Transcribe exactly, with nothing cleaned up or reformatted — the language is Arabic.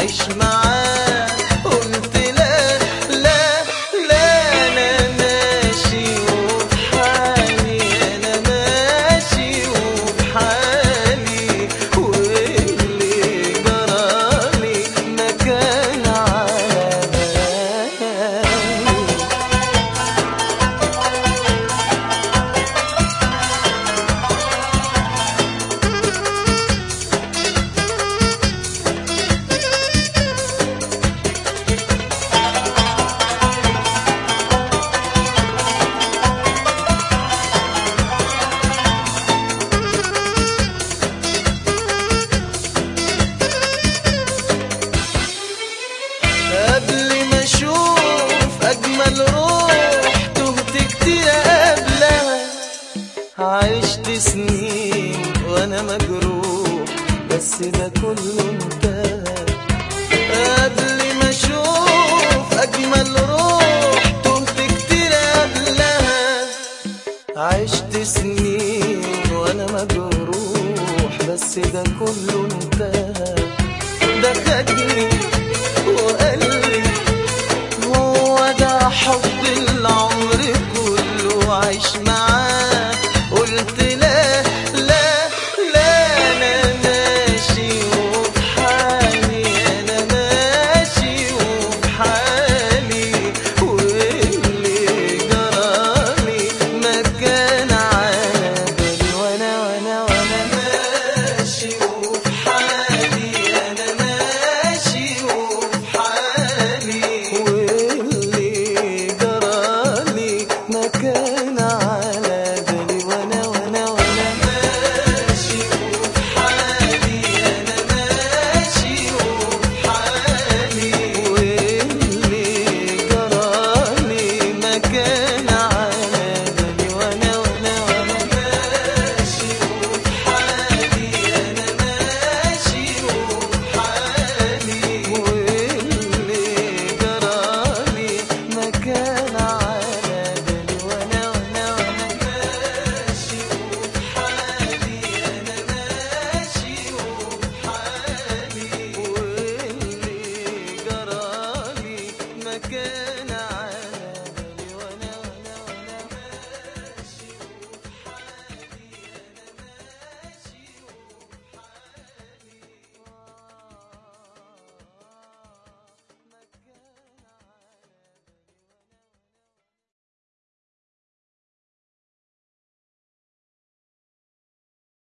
عيش معاه. قلت لا لا لا انا ماشي وبحالي، انا ماشي وبحالي، واللي جرالي ما كان على بالي. قبل ما اشوف اجمل روح تهت كتير قبلها، عشت سنين وانا مجروح بس ده كله انتهى. قبل ما اشوف اجمل روح تهت كتير قبلها، عشت سنين وانا مجروح بس ده كله انتهى.